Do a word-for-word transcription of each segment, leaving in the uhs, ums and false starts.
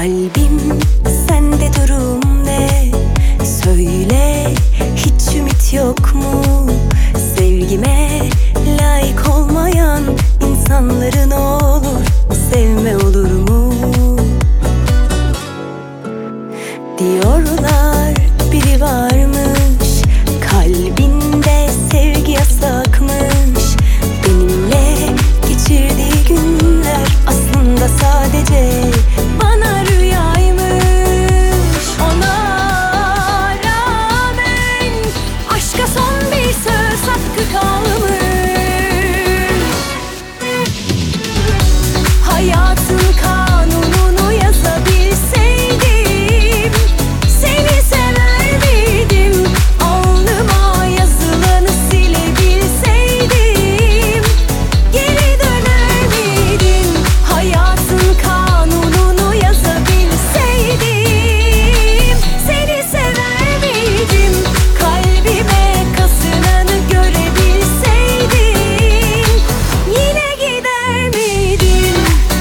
Kalbim sende durum ne? Söyle, hiç ümit yok mu? Sevgime layık olmayan insanları ne olur sevme olur mu? Diyorlar biri varmış, kalbinde sevgi yasakmış. Benimle geçirdiği günler aslında sadece bana rüyaymış. Ona rağmen aşka son bir söz hakkı kalmış. Hayatın kanununu yazabilseydim, seni sever miydim? Alnıma yazılanı silebilseydim, geri döner miydin? Hayatın kanununu yazabilseydim, seni sever miydim? Kalbime kazınanı görebilseydim, yine gider miydin?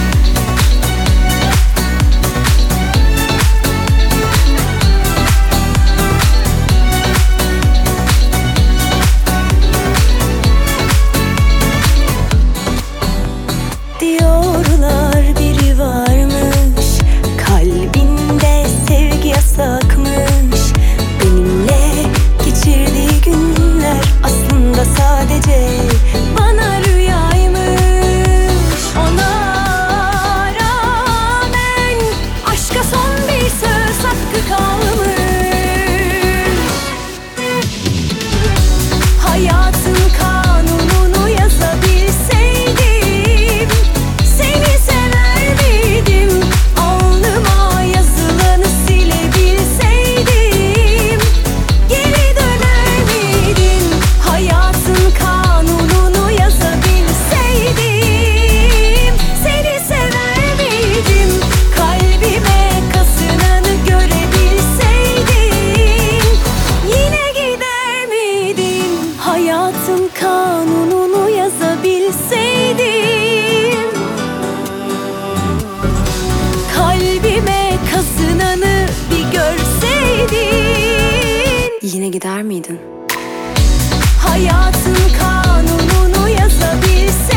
Diyorlar biri varmış, kalbinde sevgi yasakmış. Benimle geçirdiği günler aslında sadece bana rüyaymış. Ona rağmen aşka son bir söz hakkı kalmış. Hayatın kanununu yazabilseydim, seni sever miydim? Alnıma yazılanı silebilseydim, geri döner miydin? Hayatın kanununu yazabilseydim, seni sever miydim? Kalbime kazınanı görebilseydim, yine gider miydin? Hayatın kanununu yazabilseydim, kalbime kazınanı bir görseydin, yine gider miydin? Hayatın kanununu yazabilseydim,